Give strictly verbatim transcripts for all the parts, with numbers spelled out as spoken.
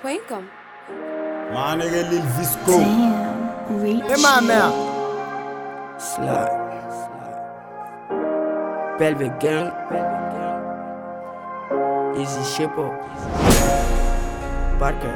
Welcome. My nigga Lil Visco. Damn, reach. Hey, my man. Slut. Velvet Gang. Easy Shippo. Parker.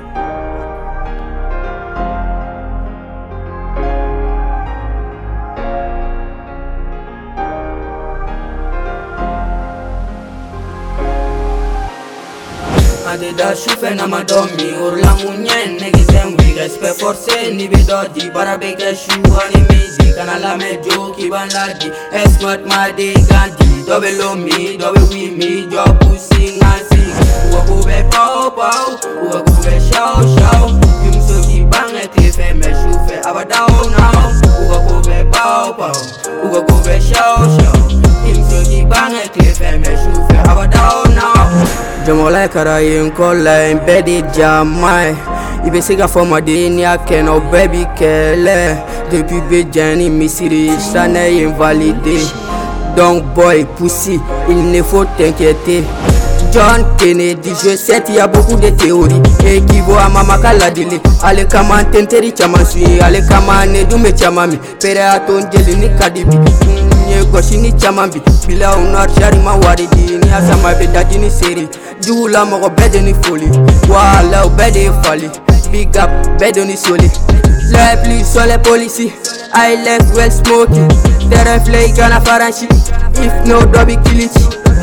Ade da shufe na madomi urla munyen negi zemwi respect forcé ni bidodi bara beke shu ani mizi kana la mejo ki banladi esmat made gandi dobe lomi dobe wi mi jo pussy ngasi uwa kube pau pau uwa kube shao shao yumso ki bange tefe me shufe abadao now uwa kube pau pau uwa kube shao shao yumso ki bange tefe me shufe abadao now. Jamola karayin kola in bedi jamai Ibe siga forma de ni aken o baby kele Depuis Béjani misiri chane invalidé Donc boy pussy il ne faut t'inquiéter John Kennedy je sais il y a beaucoup de théories Equivo a mama kaladili Ale kama tenteri chama sui Ale kama ne dume chama mi Pere aton jeli ni kadibi Nye goshi ni chama bi Bila unar shari ma waridi Ni asama bedaji ni seri Jula mogo bede ni foli Wala u bede fali Big up bede ni soli Les plus sur les policiers I like well smoking Terrain flay gana faranchi If no dobi kilichi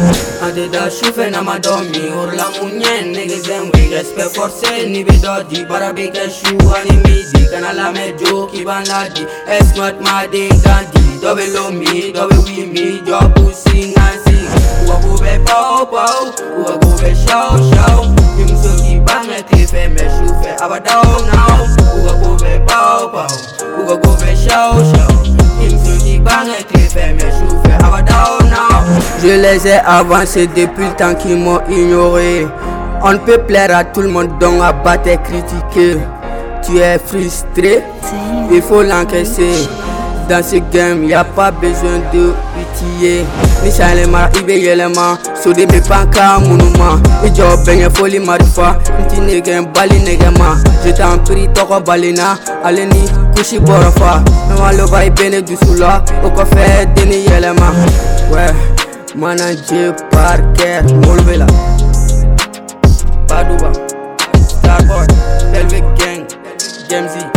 Ade da shufe na madomi urla munyen nege zemwi respect forcé ni bidodi bara beke shu ani mizi kana la mejo ki banladi esmat made gandi dobe lomi dobe wi mi jo pussy ngasi uwa kube pau pau uwa kube shao shao yumso ki bange tefe me shufe abadao now uwa kube pau pau uwa kube shao shao yumso ki bange tefe me shufe abadao now. Je les ai avancés depuis le temps qu'ils m'ont ignoré. On ne peut plaire à tout le monde donc à battre et critiquer. Tu es frustré, il faut l'encaisser. Dans ce game, y a pas besoin de pitié. Ni chalema, ibe yelema, sodi me panka monument. Et job benye folie marifa, nti negen bali negema. Je t'en prie, toko balina, aleni kushi borofa. Nama lova ibene du soula, oko fe deni yelema. Ouais. Manager Parker, Molvela Padouba Starboy, Velvet Gang, Jamesy